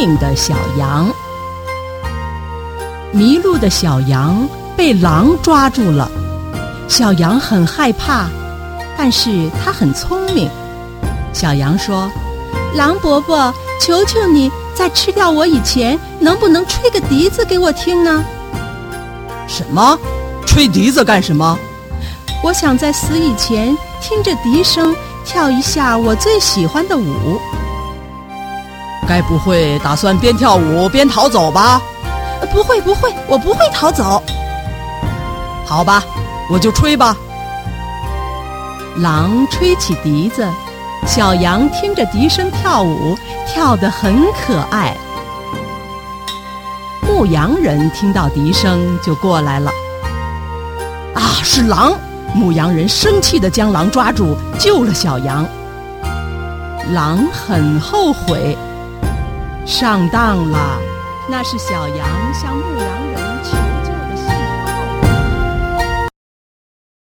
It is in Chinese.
明的小羊。迷路的小羊被狼抓住了，小羊很害怕，但是它很聪明。小羊说：狼伯伯，求求你，在吃掉我以前，能不能吹个笛子给我听呢？ 什么？吹笛子干什么？ 我想在死以前听着笛声跳一下我最喜欢的舞。 该不会打算边跳舞边逃走吧？ 不会，我不会逃走。 好吧，我就吹吧。 狼吹起笛子，小羊听着笛声跳舞，跳得很可爱。牧羊人听到笛声就过来了。啊，是狼！牧羊人生气地将狼抓住，救了小羊。狼很后悔，上当了，那是小羊向牧羊人求